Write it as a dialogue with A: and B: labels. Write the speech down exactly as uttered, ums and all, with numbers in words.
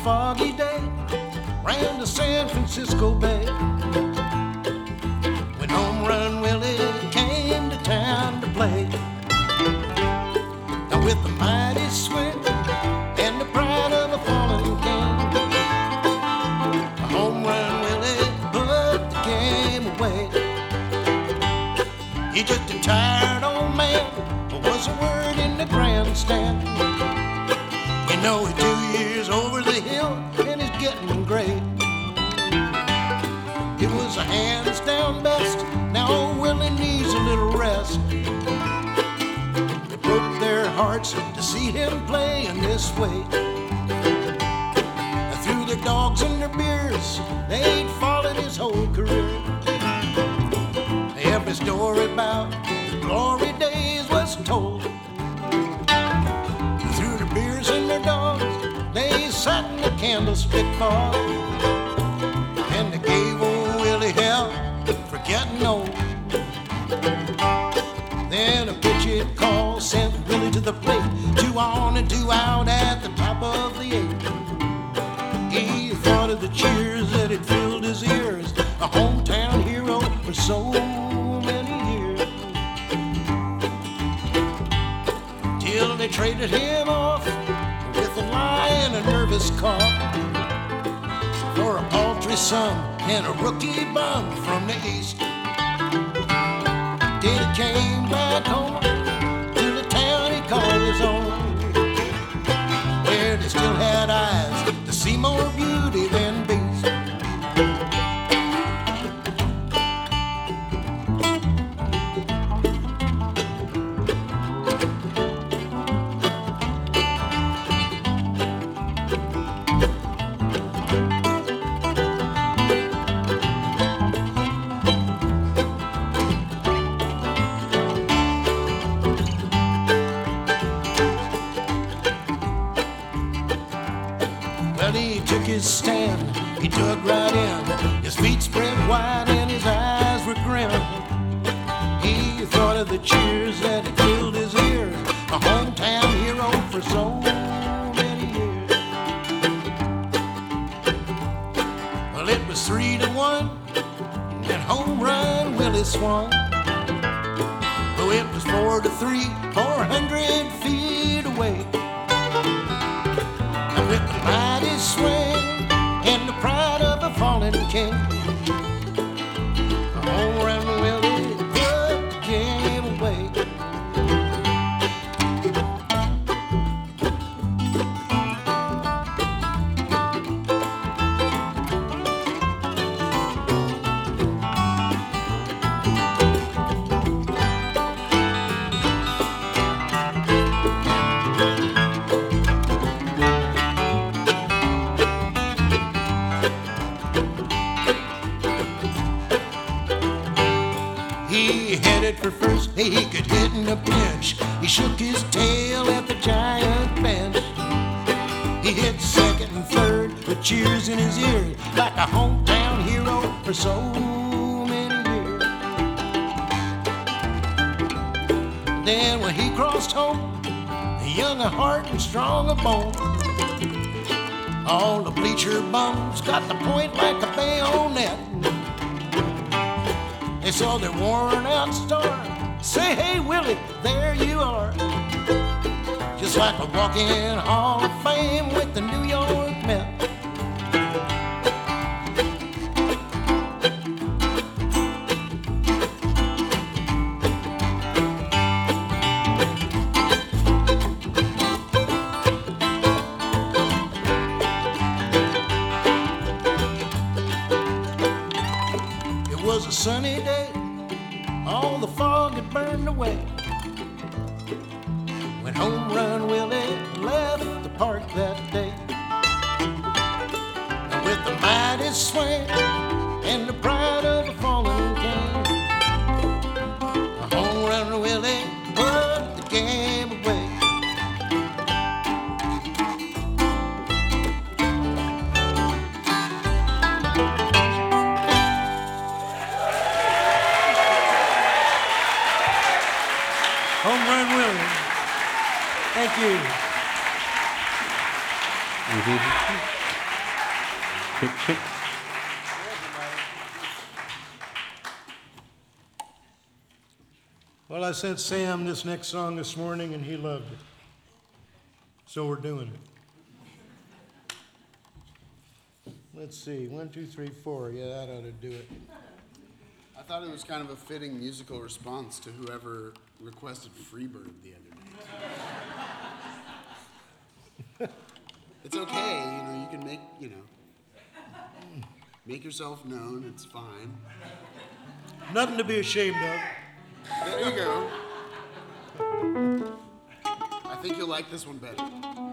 A: foggy day, ran to San Francisco Bay. When Home Run Willie came to town to play, now with the mighty swing and the pride of a fallen king, Home Run Willie put the game away. He's just a tired old man, but was a word in the grandstand. You know he's two years over the hill and he's getting gray. It was a hands down best. Now old Willie needs a little rest. It broke their hearts to see him play in this way. Through their dogs and their beers, they'd followed his whole career. Every story about the glory days was told. Through their beers and their dogs, they sat in the candlestick fog, and they gave old Willie hell for getting old. Then a pitch hit call sent Willie to the plate, two on and two out at the top of the eighth. He thought of the cheers that had filled his ears, a hometown hero for so many years. Till they traded him off with a lie and a nervous cough for a paltry sum and a rookie bum from the east. Till he came back home to the town he called his own, where they still had eyes to see more beauty than beast. He took his stand, he dug right in, his feet spread wide and his eyes were grim. He thought of the cheers that had filled his ears, a hometown hero for so many years. Well, it was three to one, and Home Run Willie swung. Oh, it was four to three, four hundred feet away. With the mighty swing and the pride of a fallen king, Home Run Willie put the game away. He headed for first, he could hit in a pinch. He shook his tail at the giant bench. He hit second and third with cheers in his ears, like a hometown hero for so many years. Then when he crossed home, young of heart and strong of bone, all the bleacher bums got the point like a bayonet. They saw their worn out star, say, hey Willie, there you are, just like a walk-in Hall of Fame with the New York Mets. It was a sunny day, all the fog had burned away, when Home Run Willie left the park that day. And with the mighty swing and the pride of a fallen king, Home Run Willie put the game away. Home Run Willie. Thank you.
B: Mm-hmm. Check, check.
A: Well, I sent Sam this next song this morning, and he loved it. So we're doing it. Let's see, one, two, three, four. Yeah, that ought to do it.
C: I thought it was kind of a fitting musical response to whoever requested Freebird the other day. It's okay, you know, you can make, you know, make yourself known, it's fine.
A: Nothing to be ashamed of.
C: There you go. I think you'll like this one better.